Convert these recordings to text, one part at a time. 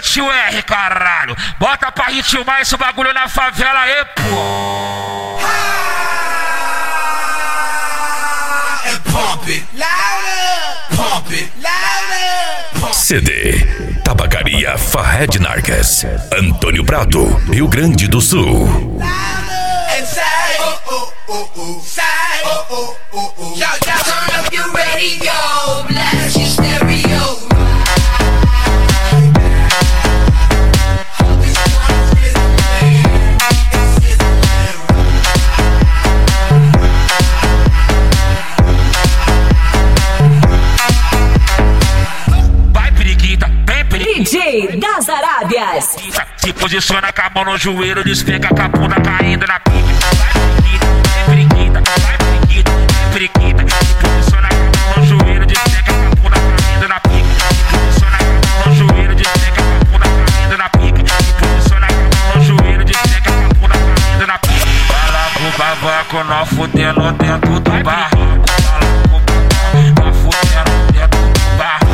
tio R, caralho. Bota pra ritmar esse bagulho na favela aí, pô. Pump it louder, pump it louder. CD Tabacaria Fahed Nargues, Antônio Prado, Rio Grande do Sul. Turn up your radio, blast your stereo. DJ das Arábias. Se posiciona com a mão no joelho, despenca com a bunda caindo na pique. Vai periquita, vai periquita, vai periquita. Se posiciona com a mão no joelho, despenca com a bunda caindo na pique. Se posiciona com a mão no joelho, despenca com a bunda caindo na pique. Se posiciona com a mão no joelho, despenca com a bunda caindo na pique. Fala pro babaco, nós fudendo dentro do barraco. Fala pro babaco, nós fudendo dentro do barraco.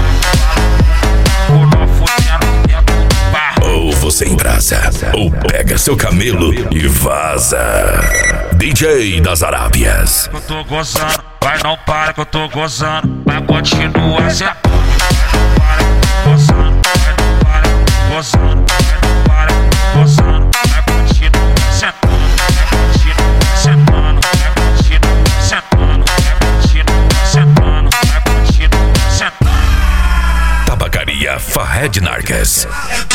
Ou você embrasa, ou pega seu camelo e vaza. DJ das Arábias. Eu tô gozando, vai não para que eu tô gozando. Vai continua sentando. Vai não para, gozando. Vai não para, gozando. Vai continua sentando. Vai continua sentando. Vai continua sentando. Vai continua sentando. Vai continua sentando. Tabacaria Fahed Nargues.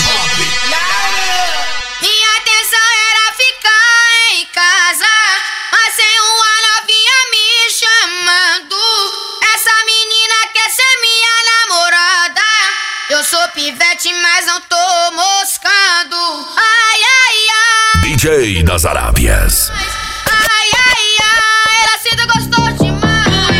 Minha intenção era ficar em casa, mas sem uma novinha me chamando. Essa menina quer ser minha namorada. Eu sou pivete, mas não tô moscando. Ai, ai, ai. DJ das Arábias. Ai, ai, ai. Ela senta gostoso demais.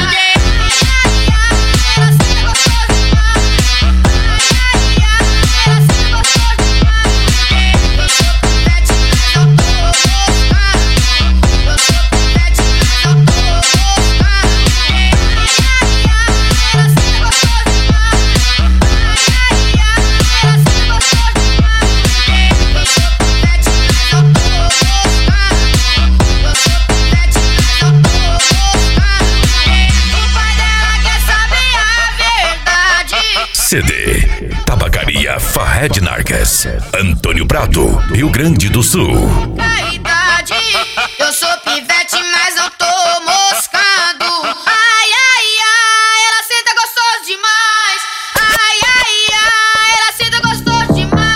CD Tabacaria Fahed Nargues, Antônio Prado, Rio Grande do Sul. A idade, eu sou pivete, mas não tô moscando. Ai, ai, ai, ela senta gostoso demais. Ai, ai, ai, ela senta gostoso demais.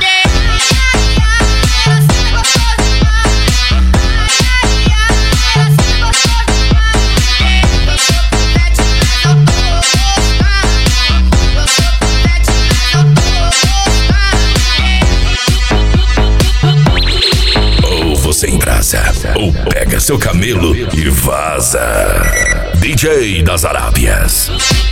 Ela senta gostoso demais. Ai, ai, ai, ela senta gostoso demais. Eu sou pivete, mas não tô moscando. Eu sou pivete, mas não tô moscando. Ou você embrasa, ou pega seu camelo e vaza. DJ das Arábias.